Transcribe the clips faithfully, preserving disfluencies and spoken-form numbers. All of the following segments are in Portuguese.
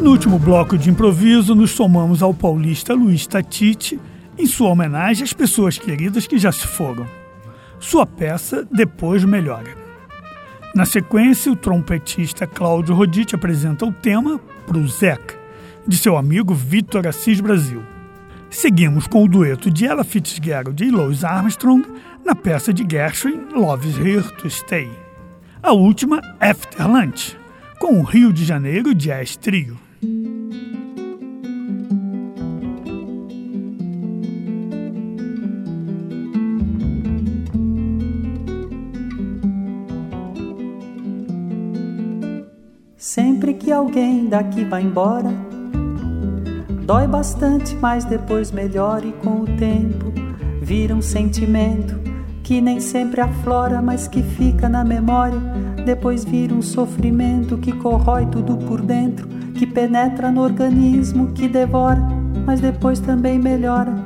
No último bloco de improviso, nos somamos ao paulista Luiz Tatite em sua homenagem às pessoas queridas que já se foram. Sua peça Depois Melhora. Na sequência, o trompetista Cláudio Rodite apresenta o tema Pro Zeca, de seu amigo Vitor Assis Brasil. Seguimos com o dueto de Ella Fitzgerald e Louis Armstrong na peça de Gershwin Love is Here to Stay. A última, After Lunch, com o Rio de Janeiro Jazz Trio. Sempre que alguém daqui vai embora, dói bastante, mas depois melhora e com o tempo vira um sentimento que nem sempre aflora, mas que fica na memória. Depois vira um sofrimento que corrói tudo por dentro, que penetra no organismo, que devora, mas depois também melhora.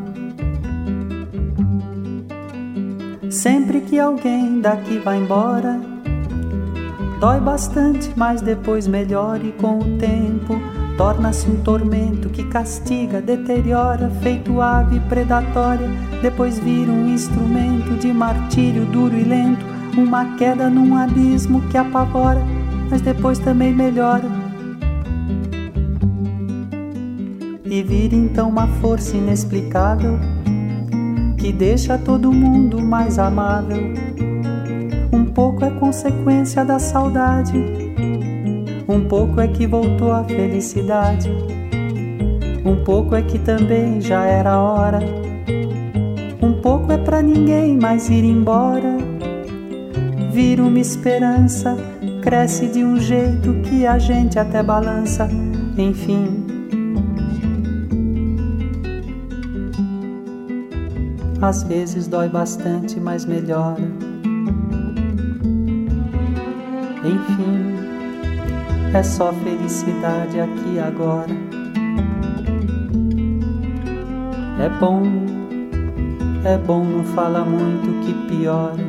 Sempre que alguém daqui vai embora, dói bastante, mas depois melhora e com o tempo torna-se um tormento que castiga, deteriora, feito ave predatória. Depois vira um instrumento de martírio duro e lento, uma queda num abismo que apavora, mas depois também melhora. E vira então uma força inexplicável que deixa todo mundo mais amável. Um pouco é consequência da saudade, um pouco é que voltou a felicidade, um pouco é que também já era hora, um pouco é pra ninguém mais ir embora. Vira uma esperança, cresce de um jeito que a gente até balança, enfim. Às vezes dói bastante, mas melhora. Enfim, é só felicidade aqui e agora. É bom, é bom, não fala muito que piora.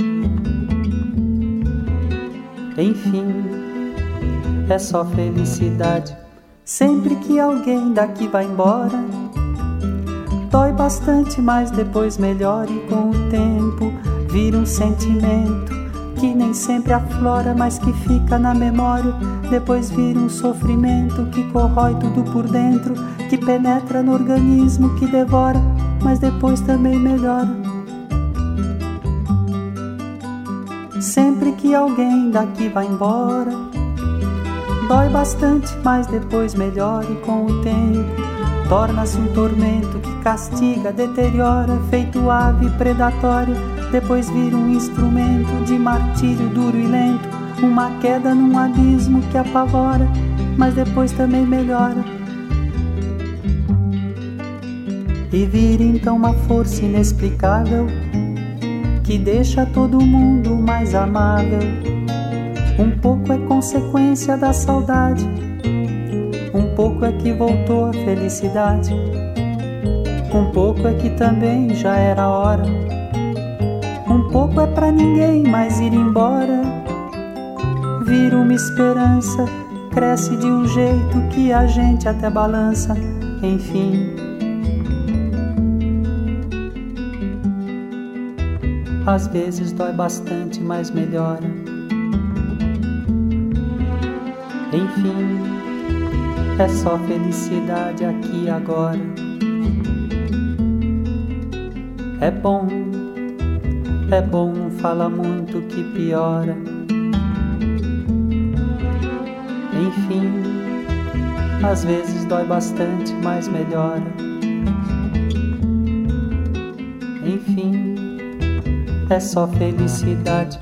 Enfim, é só felicidade. Sempre que alguém daqui vai embora, dói bastante, mas depois melhora e com o tempo vira um sentimento que nem sempre aflora, mas que fica na memória. Depois vira um sofrimento que corrói tudo por dentro, que penetra no organismo, que devora, mas depois também melhora. Sempre que alguém daqui vai embora, dói bastante, mas depois melhora e com o tempo torna-se um tormento que castiga, deteriora, feito ave predatória. Depois vira um instrumento de martírio duro e lento, uma queda num abismo que apavora, mas depois também melhora. E vira então uma força inexplicável que deixa todo mundo mais amável. Um pouco é consequência da saudade, um pouco é que voltou a felicidade, um pouco é que também já era hora, um pouco é pra ninguém mais ir embora. Vira uma esperança, cresce de um jeito que a gente até balança, enfim. Às vezes dói bastante, mas melhora. Enfim, é só felicidade aqui e agora. É bom, é bom, não fala muito que piora. Enfim, às vezes dói bastante, mas melhora. Enfim, é só felicidade.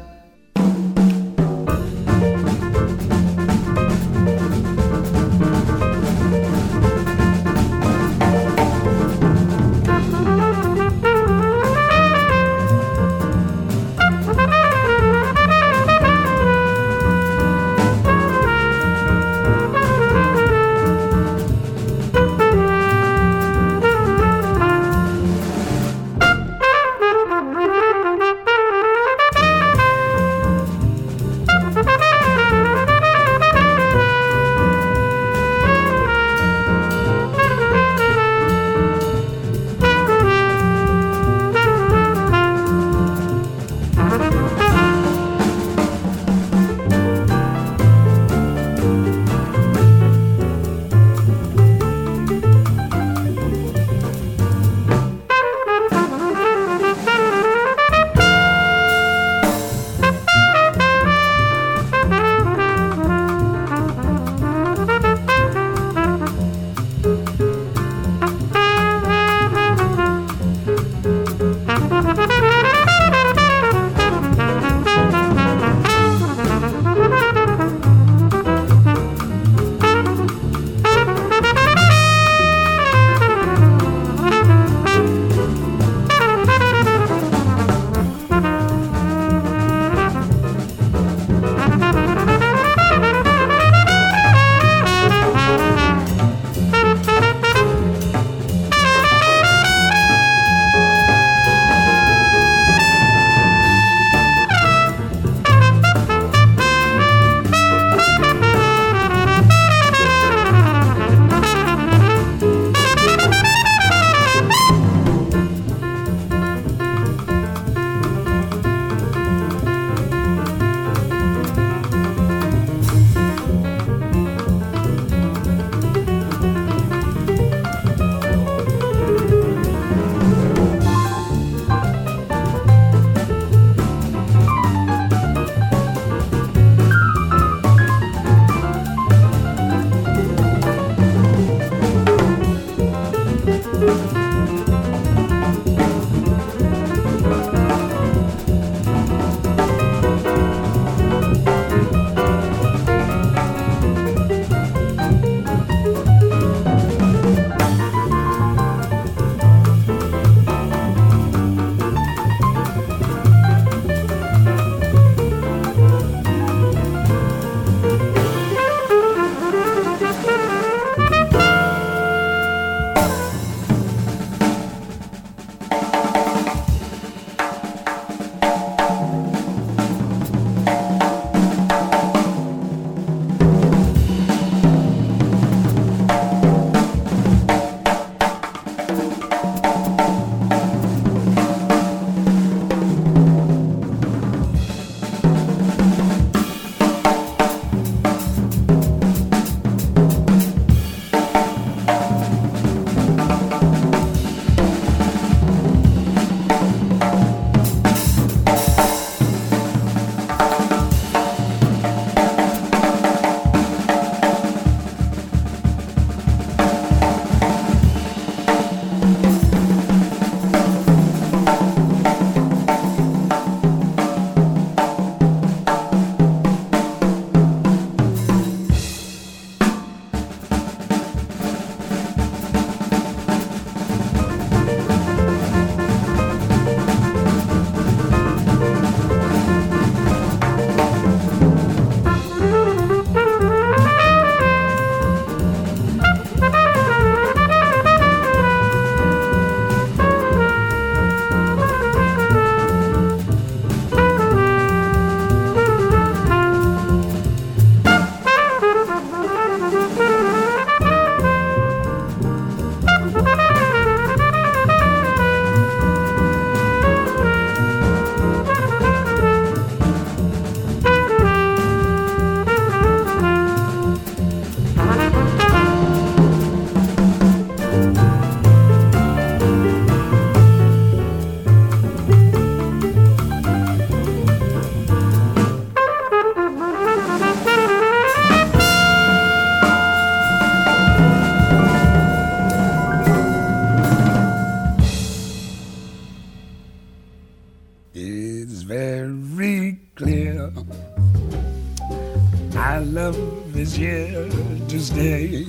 Our love is here to stay.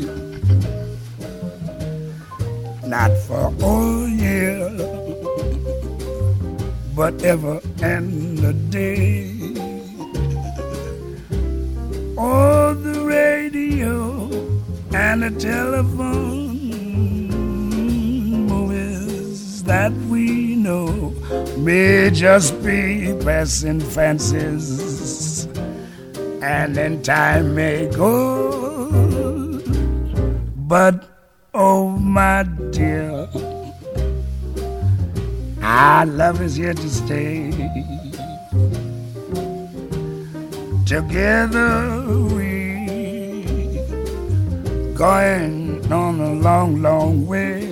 Not for a year, but ever and a day. Oh, the radio and the telephone, movies that we know may just be passing fancies, and then time may go. But oh, my dear, our love is here to stay. Together we going on a long, long way.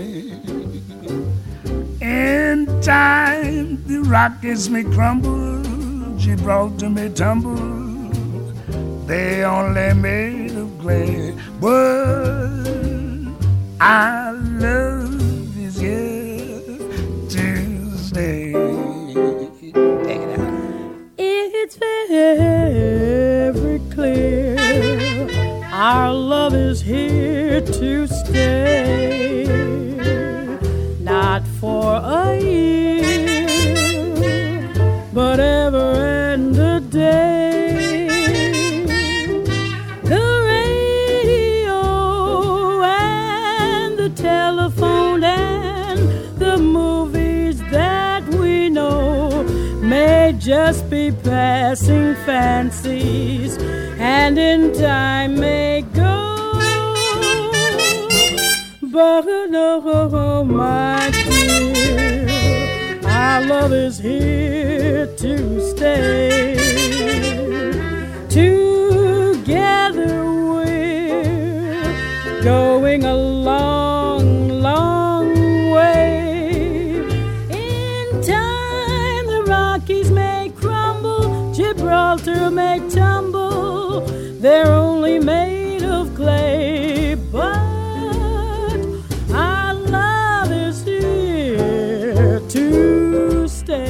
In time the Rockies may crumble, Gibraltar may tumble, they only made of clay, but our love is here to stay. Take it out. It's very clear our love is here to stay. Not for a year, but ever and a day. The radio and the telephone and the movies that we know may just be passing fancies, and in time may go. But oh, my dear, our love is here to stay. Together we're going a long, long way. In time the Rockies may crumble, Gibraltar may tumble, they're only made of clay, but our love is here to stay.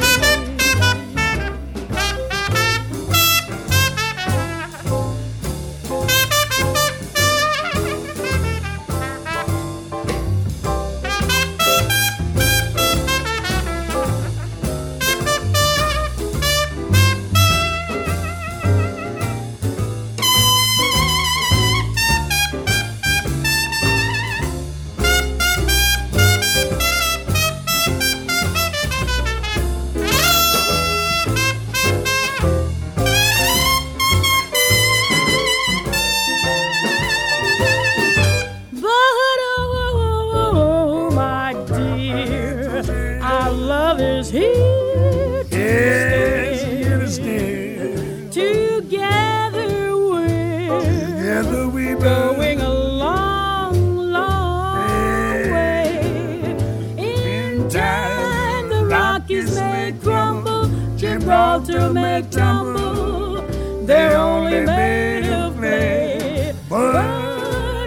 Gibraltar may tumble, they're only made of clay, but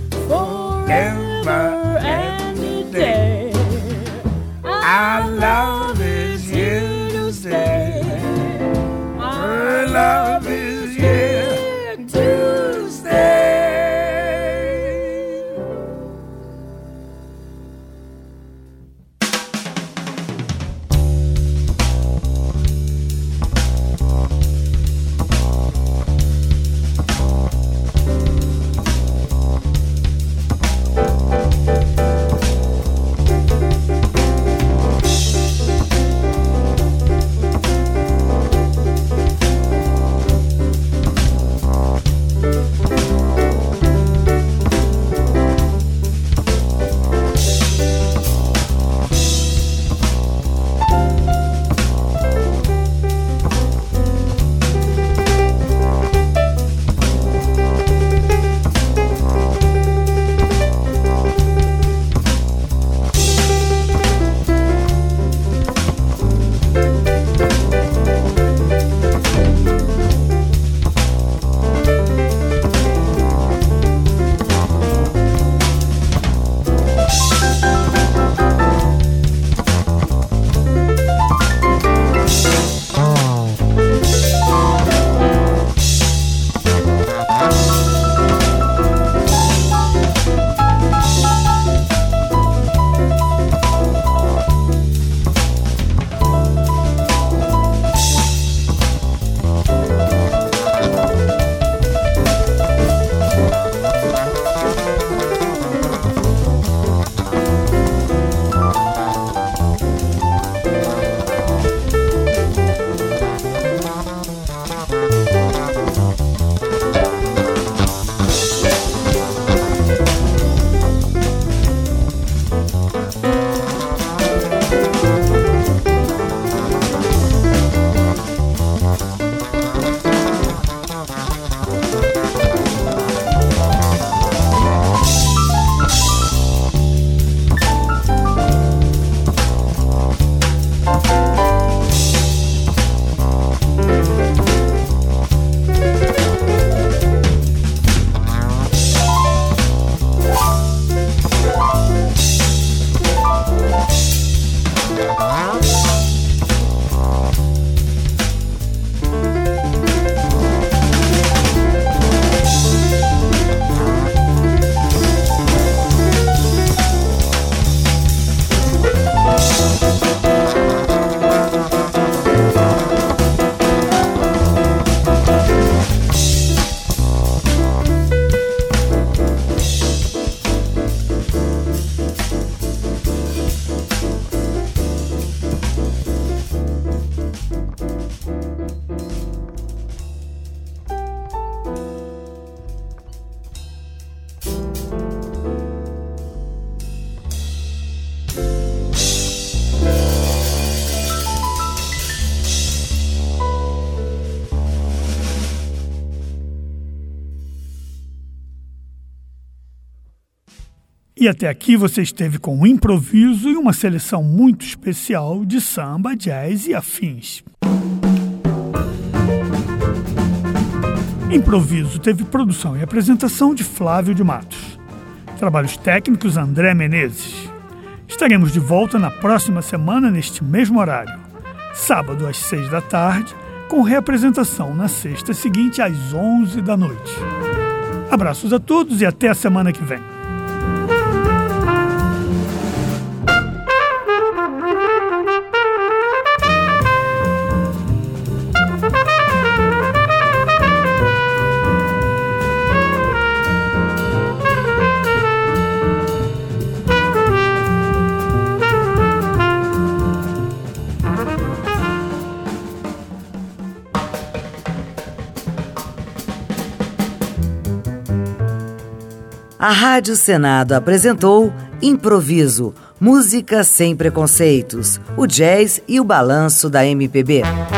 forever and a day, our love is here to stay. Our love is here to stay. E até aqui você esteve com o Improviso e uma seleção muito especial de samba, jazz e afins. Improviso teve produção e apresentação de Flávio de Matos. Trabalhos técnicos André Menezes. Estaremos de volta na próxima semana neste mesmo horário, sábado às seis da tarde, com reapresentação na sexta seguinte às onze da noite. Abraços a todos e até a semana que vem. A Rádio Senado apresentou Improviso, música sem preconceitos, o jazz e o balanço da M P B.